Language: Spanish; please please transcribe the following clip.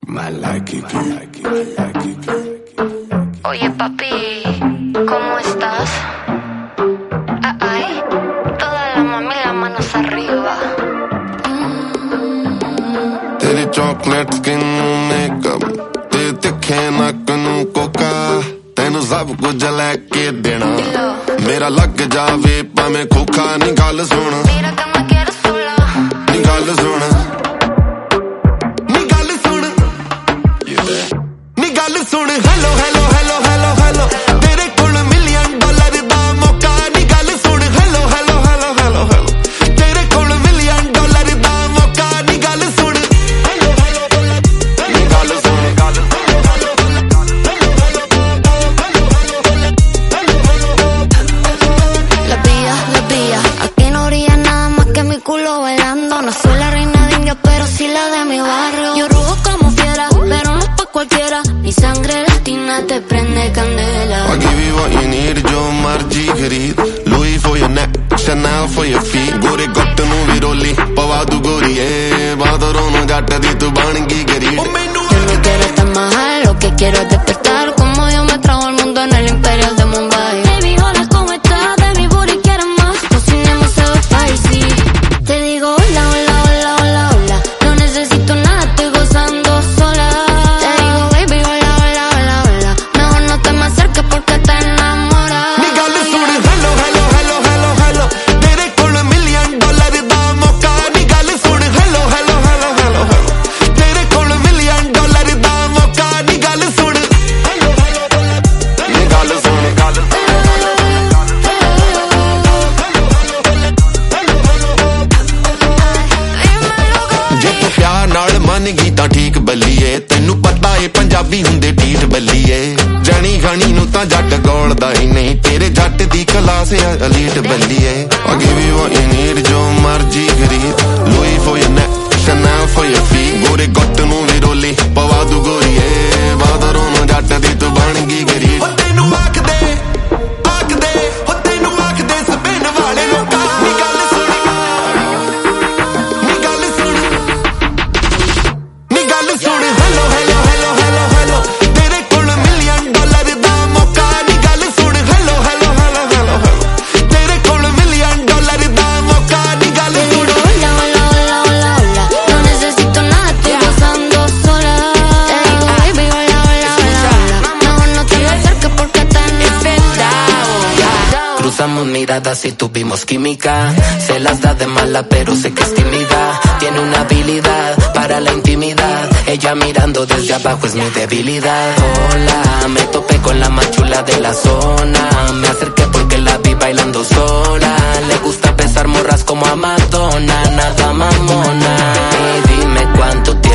Oye papi, ¿cómo estás? Ay, toda la mami las manos arriba. तेरे chocolate skin makeup ते तिखे नक नू कोका तेनू सब कुछ लैके देना मेरा लग जावे भावें खोखा नी गल सुन नी गल सुन नी गल सुन नी गल सुन hello hello hello hello hello तेरे कोल $1 मिलियन दा मौका नी गल सुन hello hello hello hello hello तेरे कोल $1 मिलियन दा मौका नी गल सुन culo bailando, no soy la reina de India, pero sí la de mi barrio. Yo rujo como fiera, pero no es pa' cualquiera. Mi sangre latina te prende candela. I give you what you need, जो मर्जी खरीद Louis for your neck, Chanel for your feet गोरे गुट्ट नू भी रोली पवा तू गोरीए बादरों नू जट दी तू बन गई गरीब Yo no quiero estar más, lo que quiero es despertar como Dios me trajo al mundo en el Imperial de Mumbai. Baby, hola, ¿cómo estás? De mi booty quieres más, cocinemos todo spicy. Te digo hola, hola, hola, hola, hola. No necesito nada, estoy gozando sola. Te digo baby, hola, hola, hola, hola. Mejor no te me acerques porque te enamoras. नी गल सुन hello hello hello hello hello तेरे कोल $1 million दा मौका नी गल सुन hello hello hello hello hello तेरे कोल $1 मिलियन दा मौका नी गल सुन हेलो हेलो नी गल सुन गल जे तू प्यार नाल मन गई तां ठीक बल्लीए तैनू पता ए पंजाबी हुंदे ठीठ बल्लीए जणी घणी नू तां जट गौलदा ही नहीं तेरे जट दी क्लास है एलीट बल्लीए I give you what you need जो मर्जी खरीद Louis for your neck Chanel for your feet गोरे गुट्ट नू भी रोली पवा तू गोरीए बादरों नू जट दी तू बन गई गरीब हो तैनू आख दे हो तैनू आख दे स्पेन वाले लोका नी गल सुन नी गल सुन नी गल सुन hello hello hello hello hello तेरे कोल $1 मिलियन दा मौका नी गल सुन hello hello hello hello hello तेरे कोल $1 मिलियन दा मौका नी गल सुन Hola, hola, hola, hola, hola. No necesito nada, estoy gozando sola. Te digo baby, hola, hola, hola, hola. Mejor no te me acerques porque te enamoras. Cruzamos miradas y tuvimos química. Se las da de mala pero sé que es tímida. Tiene una habilidad para la intimidad. Ella mirando desde abajo es mi debilidad. Hola, me topé con la más chula de la zona. Me acerqué porque la vi bailando sola. Le gusta besar morras como a Madonna, nada mamona. Y dime cuánto